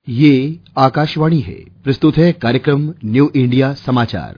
ये आकाशवाणी है। प्रस्तुत है कार्यक्रम न्यू इंडिया समाचार।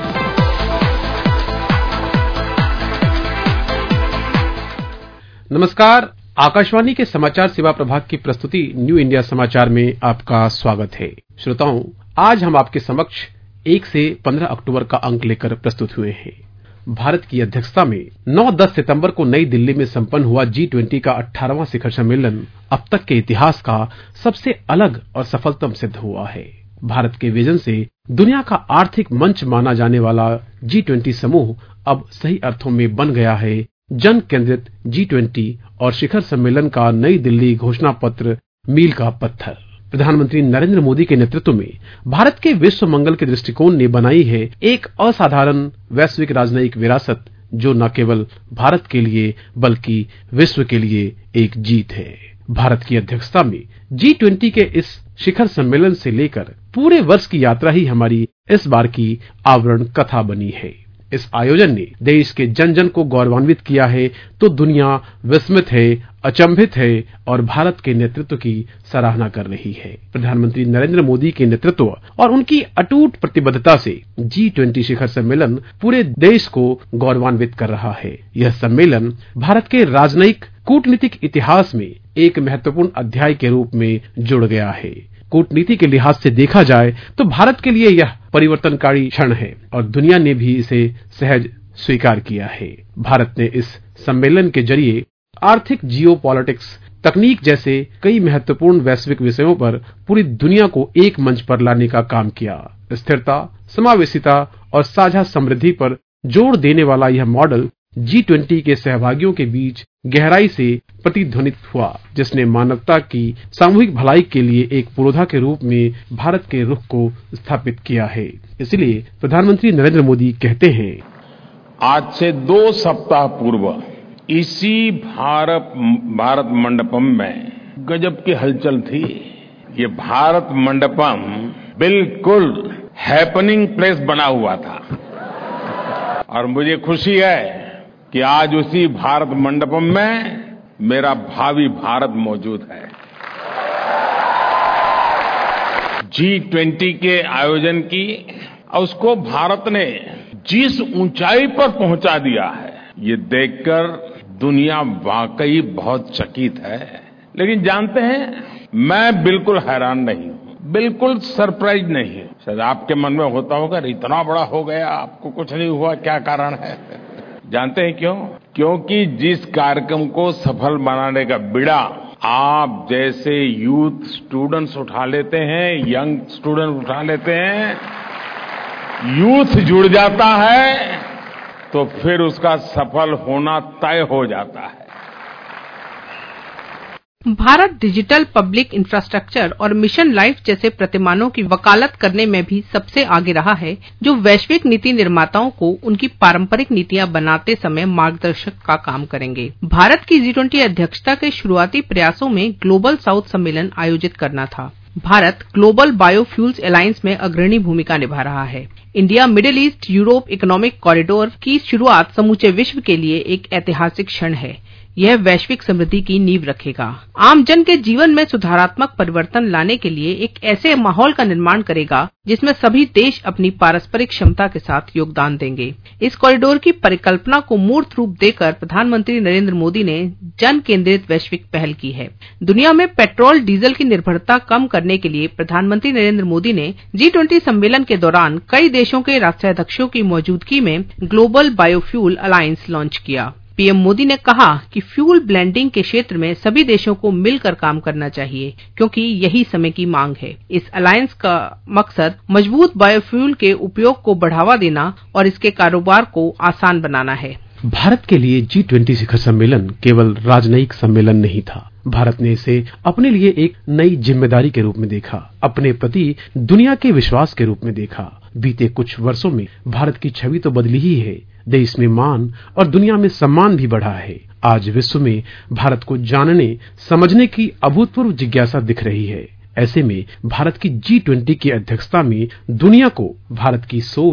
नमस्कार, आकाशवाणी के समाचार सेवा प्रभाग की प्रस्तुति न्यू इंडिया समाचार में आपका स्वागत है। श्रोताओं, आज हम आपके समक्ष 1 से 15 अक्टूबर का अंक लेकर प्रस्तुत हुए हैं। भारत की अध्यक्षता में 9-10 सितंबर को नई दिल्ली में संपन्न हुआ G20 का 18वां शिखर सम्मेलन अब तक के इतिहास का सबसे अलग और सफलतम सिद्ध हुआ है। भारत के विजन से दुनिया का आर्थिक मंच माना जाने वाला G20 समूह अब सही अर्थों में बन गया है जन केंद्रित G20 और शिखर सम्मेलन का नई दिल्ली घोषणा पत्र मील का पत्थर। प्रधानमंत्री नरेंद्र मोदी के नेतृत्व में भारत के विश्व मंगल के दृष्टिकोण ने बनाई है एक असाधारण वैश्विक राजनयिक विरासत, जो न केवल भारत के लिए बल्कि विश्व के लिए एक जीत है। भारत की अध्यक्षता में G20 के इस शिखर सम्मेलन से लेकर पूरे वर्ष की यात्रा ही हमारी इस बार की आवरण कथा बनी है। इस आयोजन ने देश के जन जन को गौरवान्वित किया है तो दुनिया विस्मित है, अचंभित है और भारत के नेतृत्व की सराहना कर रही है। प्रधानमंत्री नरेंद्र मोदी के नेतृत्व और उनकी अटूट प्रतिबद्धता से G20 शिखर सम्मेलन पूरे देश को गौरवान्वित कर रहा है। यह सम्मेलन भारत के राजनयिक कूटनीतिक इतिहास में एक महत्वपूर्ण अध्याय के रूप में जुड़ गया है। कूटनीति के लिहाज से देखा जाए तो भारत के लिए यह परिवर्तनकारी क्षण है और दुनिया ने भी इसे सहज स्वीकार किया है। भारत ने इस सम्मेलन के जरिए आर्थिक, जियोपॉलिटिक्स, तकनीक जैसे कई महत्वपूर्ण वैश्विक विषयों पर पूरी दुनिया को एक मंच पर लाने का काम किया। स्थिरता, समावेशिता और साझा समृद्धि पर जोर देने वाला यह मॉडल G20 के सहभागियों के बीच गहराई से प्रतिध्वनित हुआ, जिसने मानवता की सामूहिक भलाई के लिए एक पुरोधा के रूप में भारत के रुख को स्थापित किया है। इसलिए प्रधानमंत्री नरेंद्र मोदी कहते हैं, आज से 2 सप्ताह पूर्व इसी भारत मंडपम में गजब की हलचल थी। ये भारत मंडपम बिल्कुल हैपनिंग प्लेस बना हुआ था और मुझे खुशी है कि आज उसी भारत मंडपम में मेरा भावी भारत मौजूद है। G20 के आयोजन की और उसको भारत ने जिस ऊंचाई पर पहुंचा दिया है, ये देखकर दुनिया वाकई बहुत चकित है। लेकिन जानते हैं, मैं बिल्कुल हैरान नहीं हूं, बिल्कुल सरप्राइज नहीं हूं। शायद आपके मन में होता होगा, इतना बड़ा हो गया, आपको कुछ नहीं हुआ, क्या कारण है? जानते हैं क्यों? क्योंकि जिस कार्यक्रम को सफल बनाने का बीड़ा आप जैसे यूथ स्टूडेंट्स उठा लेते हैं, यंग स्टूडेंट उठा लेते हैं, यूथ जुड़ जाता है तो फिर उसका सफल होना तय हो जाता है। भारत डिजिटल पब्लिक इंफ्रास्ट्रक्चर और मिशन लाइफ जैसे प्रतिमानों की वकालत करने में भी सबसे आगे रहा है, जो वैश्विक नीति निर्माताओं को उनकी पारंपरिक नीतियां बनाते समय मार्गदर्शक का काम करेंगे। भारत की G20 अध्यक्षता के शुरुआती प्रयासों में ग्लोबल साउथ सम्मेलन आयोजित करना था। भारत ग्लोबल बायोफ्यूल्स अलायंस में अग्रणी भूमिका निभा रहा है। India middle east Europe economic corridor की शुरुआत समूचे विश्व के लिए एक ऐतिहासिक क्षण है। यह वैश्विक समृद्धि की नींव रखेगा, आम जन के जीवन में सुधारात्मक परिवर्तन लाने के लिए एक ऐसे माहौल का निर्माण करेगा जिसमें सभी देश अपनी पारस्परिक क्षमता के साथ योगदान देंगे। इस कॉरिडोर की परिकल्पना को मूर्त रूप देकर प्रधानमंत्री नरेंद्र मोदी ने जन केंद्रित वैश्विक पहल की है। दुनिया में पेट्रोल डीजल की निर्भरता कम करने के लिए प्रधानमंत्री नरेंद्र मोदी ने G20 सम्मेलन के दौरान कई देशों के राष्ट्राध्यक्षों की मौजूदगी में ग्लोबल बायोफ्यूल अलायंस लॉन्च किया। पीएम मोदी ने कहा कि फ्यूल ब्लेंडिंग के क्षेत्र में सभी देशों को मिलकर काम करना चाहिए, क्योंकि यही समय की मांग है। इस अलायंस का मकसद मजबूत बायोफ्यूल के उपयोग को बढ़ावा देना और इसके कारोबार को आसान बनाना है। भारत के लिए G20 शिखर सम्मेलन केवल राजनयिक सम्मेलन नहीं था। भारत ने इसे अपने लिए एक नई जिम्मेदारी के रूप में देखा, अपने प्रति दुनिया के विश्वास के रूप में देखा। बीते कुछ वर्षों में भारत की छवि तो बदली ही है, देश में मान और दुनिया में सम्मान भी बढ़ा है। आज विश्व में भारत को जानने समझने की अभूतपूर्व जिज्ञासा दिख रही है। ऐसे में भारत की G20 की अध्यक्षता में दुनिया को भारत की सोच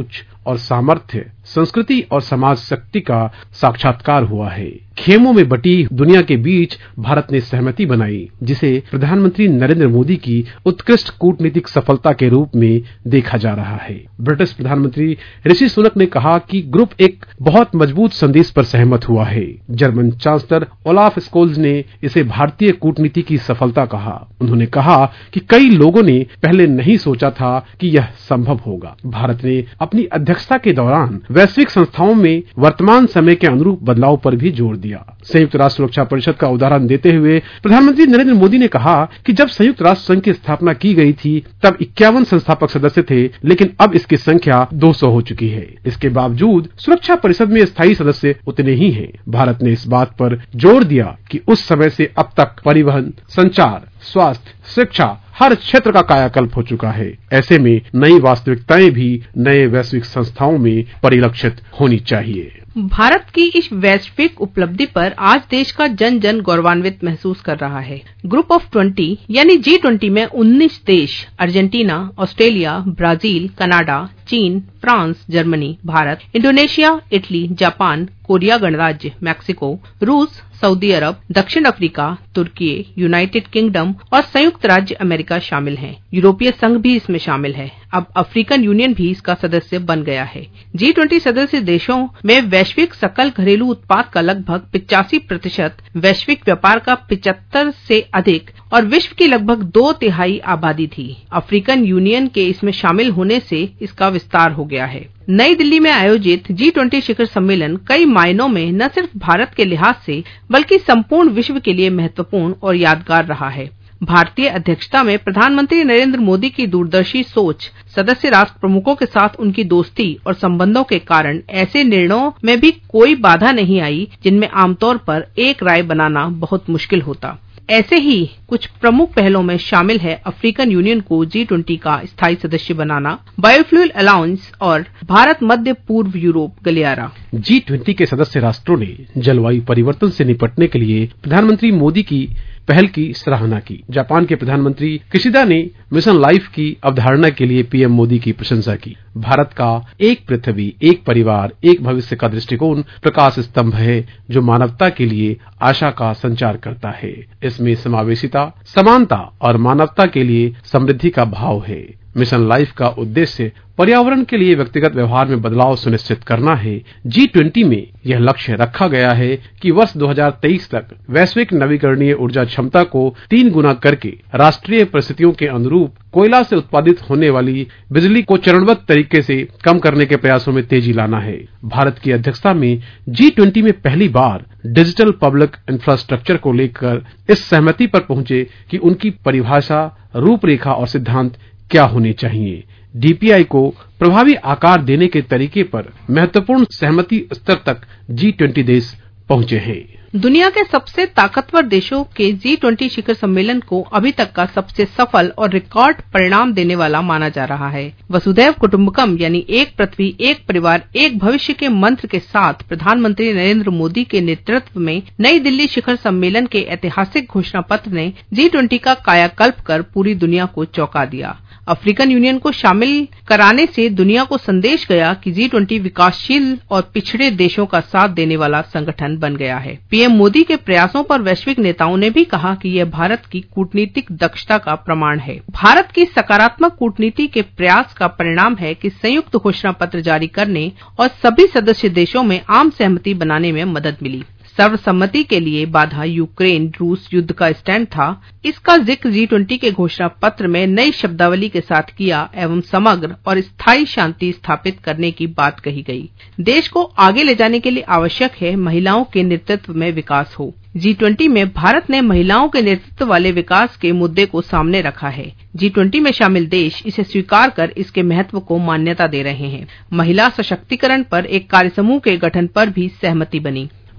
और सामर्थ्य, संस्कृति और समाज शक्ति का साक्षात्कार हुआ है। खेमों में बटी दुनिया के बीच भारत ने सहमति बनाई, जिसे प्रधानमंत्री नरेंद्र मोदी की उत्कृष्ट कूटनीतिक सफलता के रूप में देखा जा रहा है। ब्रिटिश प्रधानमंत्री ऋषि सुनक ने कहा कि ग्रुप एक बहुत मजबूत संदेश पर सहमत हुआ है। जर्मन चांसलर ओलाफ स्कोल्ज ने इसे भारतीय कूटनीति की सफलता कहा। उन्होंने कहा कि कई लोगों ने पहले नहीं सोचा था कि यह संभव होगा। भारत ने अपनी अध्यक्षता के दौरान वैश्विक संस्थाओं में वर्तमान समय के अनुरूप बदलाव पर भी जोर दिया। संयुक्त राष्ट्र सुरक्षा परिषद का उदाहरण देते हुए प्रधानमंत्री नरेंद्र मोदी ने कहा कि जब संयुक्त राष्ट्र संघ की स्थापना की गई थी तब 51 संस्थापक सदस्य थे, लेकिन अब इसकी संख्या 200 हो चुकी है। इसके बावजूद सुरक्षा परिषद में स्थायी सदस्य उतने ही हैं। भारत ने इस बात पर जोर दिया कि उस समय से अब तक परिवहन, संचार, स्वास्थ्य, शिक्षा हर क्षेत्र का कायाकल्प हो चुका है। ऐसे में नई वास्तविकताएं भी नए वैश्विक संस्थाओं में परिलक्षित होनी चाहिए। भारत की इस वैश्विक उपलब्धि पर आज देश का जन जन गौरवान्वित महसूस कर रहा है। ग्रुप ऑफ 20 यानी G20 में 19 देश अर्जेंटीना, ऑस्ट्रेलिया, ब्राजील, कनाडा, चीन, France, Germany, Bharat, Indonesia, Italy, Japan, Korea गणराज्य, मैक्सिको, रूस, सऊदी अरब, दक्षिण अफ्रीका, तुर्की, यूनाइटेड किंगडम और संयुक्त राज्य अमेरिका शामिल हैं। यूरोपीय संघ भी इसमें शामिल है। अब अफ्रीकन यूनियन भी इसका सदस्य बन गया है। G20 सदस्य देशों में वैश्विक सकल घरेलू उत्पाद का लगभग 85%, वैश्विक व्यापार का 75 से अधिक और विश्व की लगभग 2/3 आबादी थी। अफ्रीकन यूनियन के इसमें शामिल होने से इसका विस्तार हो गया है। नई दिल्ली में आयोजित G20 शिखर सम्मेलन कई मायनों में न सिर्फ भारत के लिहाज से बल्कि संपूर्ण विश्व के लिए महत्वपूर्ण और यादगार रहा है। भारतीय अध्यक्षता में प्रधानमंत्री नरेंद्र मोदी की दूरदर्शी सोच, सदस्य राष्ट्र प्रमुखों के साथ उनकी दोस्ती और संबंधों के कारण ऐसे निर्णयों में भी कोई बाधा नहीं आई जिनमें आमतौर पर एक राय बनाना बहुत मुश्किल होता। ऐसे ही कुछ प्रमुख पहलों में शामिल है अफ्रीकन यूनियन को G20 का स्थायी सदस्य बनाना, बायोफ्यूल अलाउंस और भारत मध्य पूर्व यूरोप गलियारा। G20 के सदस्य राष्ट्रों ने जलवायु परिवर्तन से निपटने के लिए प्रधानमंत्री मोदी की पहल की सराहना की। जापान के प्रधानमंत्री किशिदा ने मिशन लाइफ की अवधारणा के लिए पीएम मोदी की प्रशंसा की। भारत का एक पृथ्वी, एक परिवार, एक भविष्य का दृष्टिकोण प्रकाश स्तंभ है जो मानवता के लिए आशा का संचार करता है। इसमें समावेशिता, समानता और मानवता के लिए समृद्धि का भाव है। मिशन लाइफ का उद्देश्य पर्यावरण के लिए व्यक्तिगत व्यवहार में बदलाव सुनिश्चित करना है। G20 में यह लक्ष्य रखा गया है कि वर्ष 2023 तक वैश्विक नवीकरणीय ऊर्जा क्षमता को 3 गुना करके राष्ट्रीय परिस्थितियों के अनुरूप कोयला से उत्पादित होने वाली बिजली को चरणबद्ध तरीके से कम करने के प्रयासों में तेजी लाना है। भारत की अध्यक्षता में G20 में पहली बार डिजिटल पब्लिक इंफ्रास्ट्रक्चर को लेकर इस सहमति पर पहुंचे कि उनकी परिभाषा, रूपरेखा और सिद्धांत क्या होने चाहिए। DPI को प्रभावी आकार देने के तरीके पर महत्वपूर्ण सहमति स्तर तक G20 देश पहुंचे हैं। दुनिया के सबसे ताकतवर देशों के G20 शिखर सम्मेलन को अभी तक का सबसे सफल और रिकॉर्ड परिणाम देने वाला माना जा रहा है। वसुधैव कुटुंबकम यानी एक पृथ्वी, एक परिवार, एक भविष्य के मंत्र के साथ प्रधानमंत्री नरेंद्र मोदी के नेतृत्व में नई दिल्ली शिखर सम्मेलन के ऐतिहासिक घोषणा पत्र ने G20 का कायाकल्प कर पूरी दुनिया को चौंका दिया। अफ्रीकन यूनियन को शामिल कराने से दुनिया को संदेश गया कि G20 विकासशील और पिछड़े देशों का साथ देने वाला संगठन बन गया है। पीएम मोदी के प्रयासों पर वैश्विक नेताओं ने भी कहा कि यह भारत की कूटनीतिक दक्षता का प्रमाण है। भारत की सकारात्मक कूटनीति के प्रयास का परिणाम है कि संयुक्त घोषणा पत्र जारी करने और सभी सदस्य देशों में आम सहमति बनाने में मदद मिली। सर्वसम्मति के लिए बाधा यूक्रेन रूस युद्ध का स्टैंड था। इसका जिक्र G20 के घोषणा पत्र में नई शब्दावली के साथ किया एवं समग्र और स्थायी शांति स्थापित करने की बात कही गई। देश को आगे ले जाने के लिए आवश्यक है महिलाओं के नेतृत्व में विकास हो। G20 में भारत ने महिलाओं के नेतृत्व वाले विकास के मुद्दे को सामने रखा है। G20 में शामिल देश इसे स्वीकार कर इसके महत्व को मान्यता दे रहे हैं। महिला सशक्तिकरण पर एक कार्यसमूह के गठन पर भी सहमति बनी।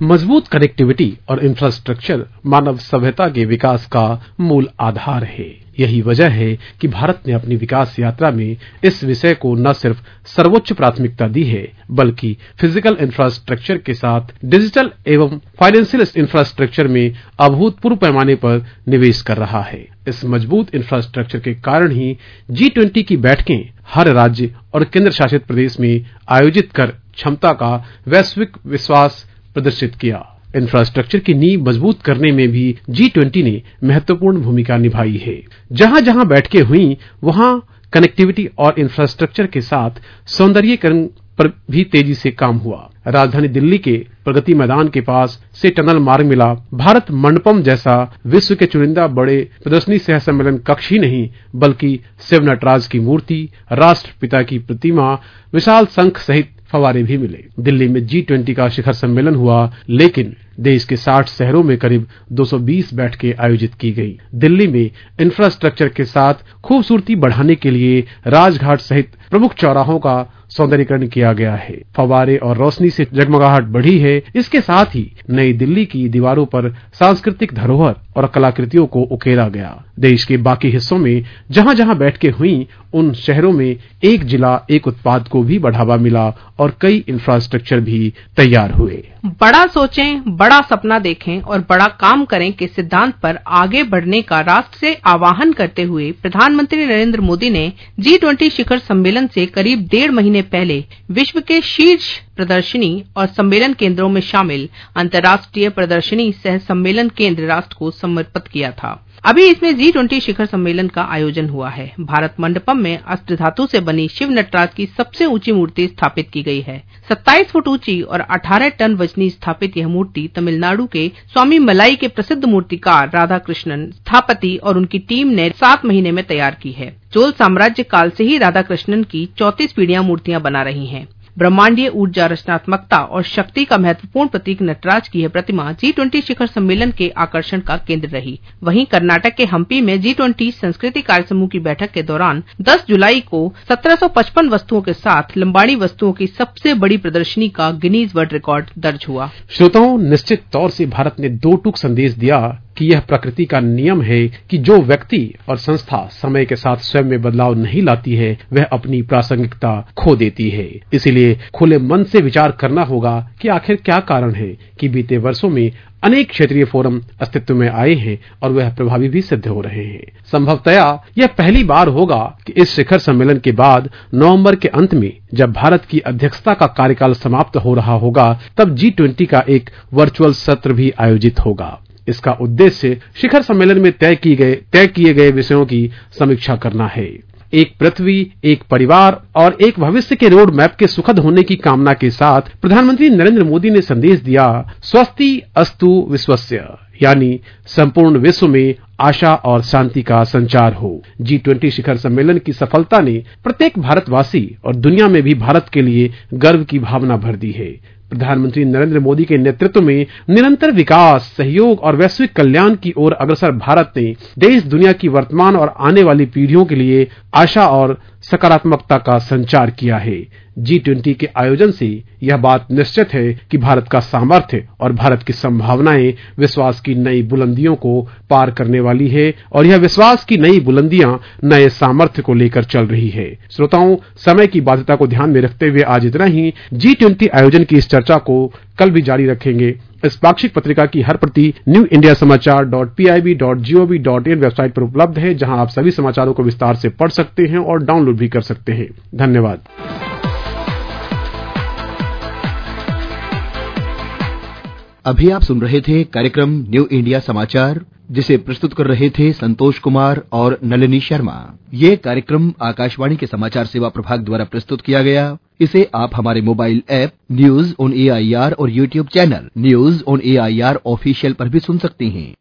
मजबूत कनेक्टिविटी और इंफ्रास्ट्रक्चर मानव सभ्यता के विकास का मूल आधार है। यही वजह है कि भारत ने अपनी विकास यात्रा में इस विषय को न सिर्फ सर्वोच्च प्राथमिकता दी है, बल्कि फिजिकल इंफ्रास्ट्रक्चर के साथ डिजिटल एवं फाइनेंशियल इंफ्रास्ट्रक्चर में अभूतपूर्व पैमाने पर निवेश कर रहा है। इस मजबूत इंफ्रास्ट्रक्चर के कारण ही G20 की बैठकें हर राज्य और केंद्र शासित प्रदेश में आयोजित कर क्षमता का वैश्विक विश्वास प्रदर्शित किया। इंफ्रास्ट्रक्चर की नींव मजबूत करने में भी G20 ने महत्वपूर्ण भूमिका निभाई है। जहां जहां बैठकें हुई वहां कनेक्टिविटी और इंफ्रास्ट्रक्चर के साथ सौंदर्यीकरण पर भी तेजी से काम हुआ। राजधानी दिल्ली के प्रगति मैदान के पास से टनल मार्ग मिला। भारत मंडपम जैसा विश्व के चुनिंदा बड़े प्रदर्शनी सह सम्मेलन कक्ष ही नहीं, बल्कि शिव नटराज की मूर्ति, राष्ट्रपिता की प्रतिमा, विशाल शंख सहित फवारे भी मिले। दिल्ली में G20 का शिखर सम्मेलन हुआ, लेकिन देश के 60 शहरों में करीब 220 बैठकें आयोजित की गई। दिल्ली में इंफ्रास्ट्रक्चर के साथ खूबसूरती बढ़ाने के लिए राजघाट सहित प्रमुख चौराहों का सौंदर्यीकरण किया गया है। फवारे और रोशनी से जगमगाहट बढ़ी है। इसके साथ ही नई दिल्ली की दीवारों पर सांस्कृतिक धरोहर और कलाकृतियों को उकेरा गया। देश के बाकी हिस्सों में जहां जहां बैठकें हुई, उन शहरों में एक जिला एक उत्पाद को भी बढ़ावा मिला और कई इंफ्रास्ट्रक्चर भी तैयार हुए। बड़ा सोचें, बड़ा सपना देखें और बड़ा काम करें के सिद्धांत पर आगे बढ़ने का राष्ट्र से आह्वान करते हुए प्रधानमंत्री नरेंद्र मोदी ने G20 शिखर सम्मेलन से करीब 1.5 महीने पहले विश्व के शीर्ष प्रदर्शनी और सम्मेलन केंद्रों में शामिल अंतर्राष्ट्रीय प्रदर्शनी सह सम्मेलन केंद्र राष्ट्र को समर्पित किया था। अभी इसमें G20 शिखर सम्मेलन का आयोजन हुआ है। भारत मंडपम में अष्टधातु से बनी शिव नटराज की सबसे ऊंची मूर्ति स्थापित की गई है। 27 फुट ऊंची और 18 टन वजनी स्थापित यह मूर्ति तमिलनाडु के स्वामी मलाई के प्रसिद्ध मूर्तिकार राधा कृष्णन स्थापति और उनकी टीम ने 7 महीने में तैयार की है। चोल साम्राज्य काल से ही राधा कृष्णन की 34 पीढ़ियां मूर्तियां बना रही हैं। ब्रह्मांडीय ऊर्जा, रचनात्मकता और शक्ति का महत्वपूर्ण प्रतीक नटराज की यह प्रतिमा G20 शिखर सम्मेलन के आकर्षण का केंद्र रही। वहीं कर्नाटक के हम्पी में G20 संस्कृति कार्य समूह की बैठक के दौरान 10 जुलाई को 1755 वस्तुओं के साथ लंबाड़ी वस्तुओं की सबसे बड़ी प्रदर्शनी का गिनीज वर्ल्ड रिकॉर्ड दर्ज हुआ। श्रोताओं, निश्चित तौर से भारत ने 2 टूक संदेश दिया कि यह प्रकृति का नियम है कि जो व्यक्ति और संस्था समय के साथ स्वयं में बदलाव नहीं लाती है, वह अपनी प्रासंगिकता खो देती है। इसलिए खुले मन से विचार करना होगा कि आखिर क्या कारण है कि बीते वर्षों में अनेक क्षेत्रीय फोरम अस्तित्व में आए हैं और वह प्रभावी भी सिद्ध हो रहे हैं। संभवतया यह पहली बार होगा कि इस शिखर सम्मेलन के बाद नवंबर के अंत में, जब भारत की अध्यक्षता का कार्यकाल समाप्त हो रहा होगा, तब G20 का एक वर्चुअल सत्र भी आयोजित होगा। इसका उद्देश्य शिखर सम्मेलन में तय किए गए विषयों की समीक्षा करना है। एक पृथ्वी, एक परिवार और एक भविष्य के रोड मैप के सुखद होने की कामना के साथ प्रधानमंत्री नरेंद्र मोदी ने संदेश दिया, स्वस्ति अस्तु विश्वस्य, यानी संपूर्ण विश्व में आशा और शांति का संचार हो। G20 शिखर सम्मेलन की सफलता ने प्रत्येक भारतवासी और दुनिया में भी भारत के लिए गर्व की भावना भर दी है। प्रधानमंत्री नरेंद्र मोदी के नेतृत्व में निरंतर विकास, सहयोग और वैश्विक कल्याण की ओर अग्रसर भारत ने देश दुनिया की वर्तमान और आने वाली पीढ़ियों के लिए आशा और सकारात्मकता का संचार किया है। G20 के आयोजन से यह बात निश्चित है कि भारत का सामर्थ्य और भारत की संभावनाएं विश्वास की नई बुलंदियों को पार करने वाली है और यह विश्वास की नई बुलंदियां नए सामर्थ्य को लेकर चल रही है। श्रोताओं, समय की बाध्यता को ध्यान में रखते हुए आज इतना ही। G20 आयोजन की इस चर्चा को कल भी जारी रखेंगे। इस पाक्षिक पत्रिका की हर प्रति newindiasamaachar.pib.gov.in वेबसाइट पर उपलब्ध है, जहां आप सभी समाचारों को विस्तार से पढ़ सकते हैं और डाउनलोड भी कर सकते हैं। धन्यवाद। अभी आप सुन रहे थे कार्यक्रम न्यू इंडिया समाचार, जिसे प्रस्तुत कर रहे थे संतोष कुमार और नलिनी शर्मा। ये कार्यक्रम आकाशवाणी के समाचार सेवा प्रभाग द्वारा प्रस्तुत किया गया। इसे आप हमारे mobile app news on AIR और YouTube channel news on AIR official पर भी सुन सकते हैं।